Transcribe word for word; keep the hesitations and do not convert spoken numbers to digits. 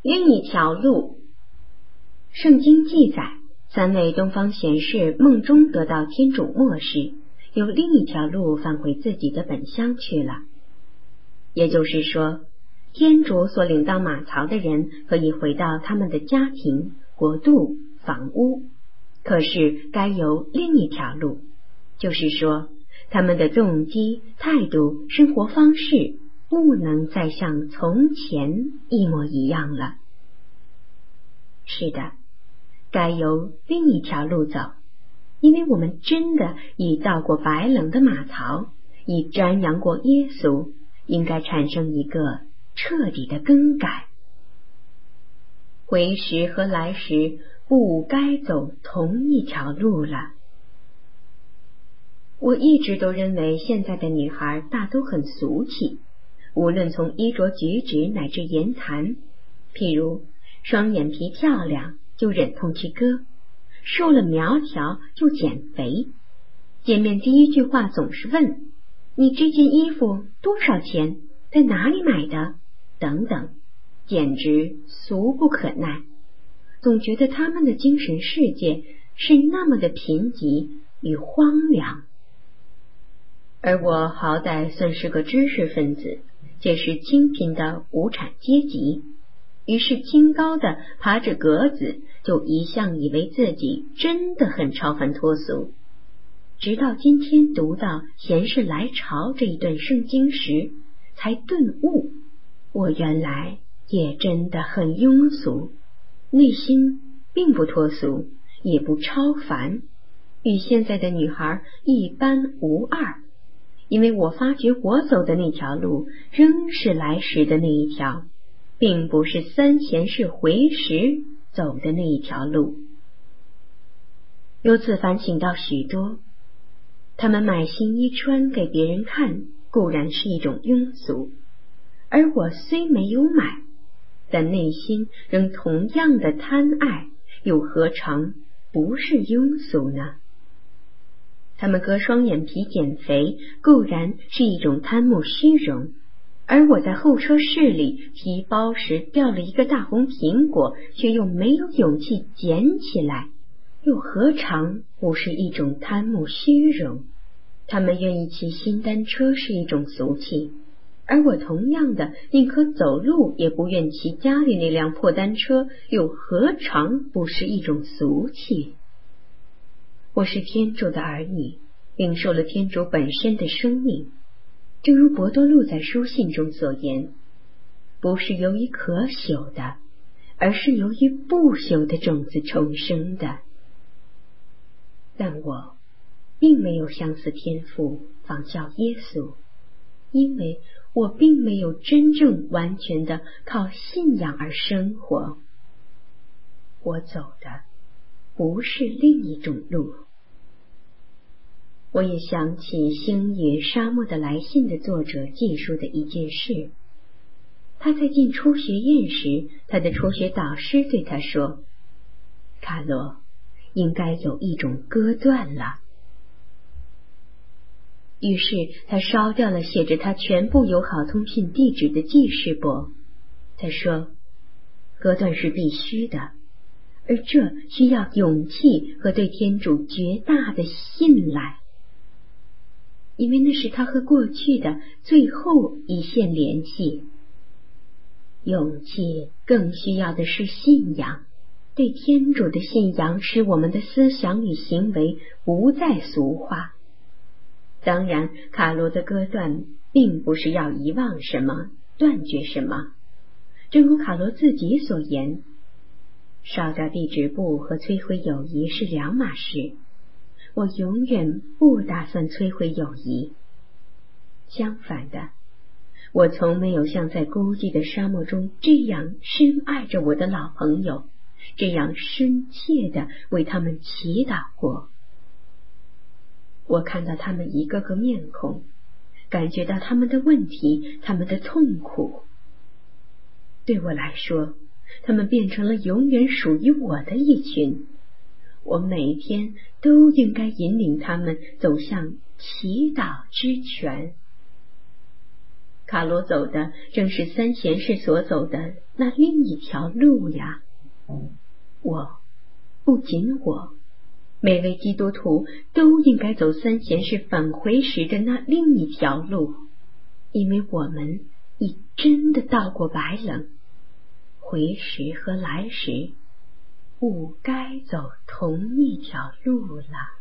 另一条路。圣经记载，三位东方贤士梦中得到天主默示，有另一条路返回自己的本乡去了。也就是说，天主所领到马槽的人可以回到他们的家庭、国度、房屋，可是该有另一条路，就是说，他们的动机、态度、生活方式不能再像从前一模一样了。是的，该由另一条路走，因为我们真的已到过白冷的马槽，已瞻仰过耶稣，应该产生一个彻底的更改。回时和来时不该走同一条路了。我一直都认为现在的女孩大都很俗气，无论从衣着举止乃至言谈，譬如双眼皮漂亮就忍痛去割，瘦了苗条就减肥，见面第一句话总是问你这件衣服多少钱，在哪里买的，等等，简直俗不可耐。总觉得他们的精神世界是那么的贫瘠与荒凉。而我好歹算是个知识分子，这是清贫的无产阶级，于是清高的爬着格子，就一向以为自己真的很超凡脱俗。直到今天读到贤士来朝这一段圣经时，才顿悟，我原来也真的很庸俗，内心并不脱俗，也不超凡，与现在的女孩一般无二。因为我发觉我走的那条路仍是来时的那一条，并不是三贤士回时走的那一条路。由此反省到许多，他们买新衣穿给别人看，固然是一种庸俗，而我虽没有买，但内心仍同样的贪爱，又何尝不是庸俗呢？他们割双眼皮减肥，固然是一种贪慕虚荣，而我在候车室里提包时掉了一个大红苹果，却又没有勇气捡起来，又何尝不是一种贪慕虚荣？他们愿意骑新单车是一种俗气，而我同样的宁可走路也不愿骑家里那辆破单车，又何尝不是一种俗气？我是天主的儿女，领受了天主本身的生命，正如伯多禄在书信中所言，不是由于可朽的，而是由于不朽的种子重生的。但我并没有相似天父仿效耶稣，因为我并没有真正完全的靠信仰而生活。我走的不是另一种路。我也想起星野沙漠的来信的作者记述的一件事。他在进初学院时，他的初学导师对他说，卡罗，应该有一种割断了。于是他烧掉了写着他全部友好通讯地址的记事簿。他说，割断是必须的，而这需要勇气和对天主绝大的信赖，因为那是他和过去的最后一线联系。勇气更需要的是信仰，对天主的信仰使我们的思想与行为不再俗化。当然，卡罗的割断并不是要遗忘什么，断绝什么。正如卡罗自己所言，烧掉地址簿和摧毁友谊是两码事。我永远不打算摧毁友谊。相反的，我从没有像在孤寂的沙漠中这样深爱着我的老朋友，这样深切地为他们祈祷过。我看到他们一个个面孔，感觉到他们的问题，他们的痛苦。对我来说，他们变成了永远属于我的一群。我每天都应该引领他们走向祈祷之泉。 卡罗走的正是三贤士所走的那另一条路呀。我，不仅我，每位基督徒都应该走三贤士返回时的那另一条路，因为我们已真的到过白冷，回时和来时，不该走同一条路了。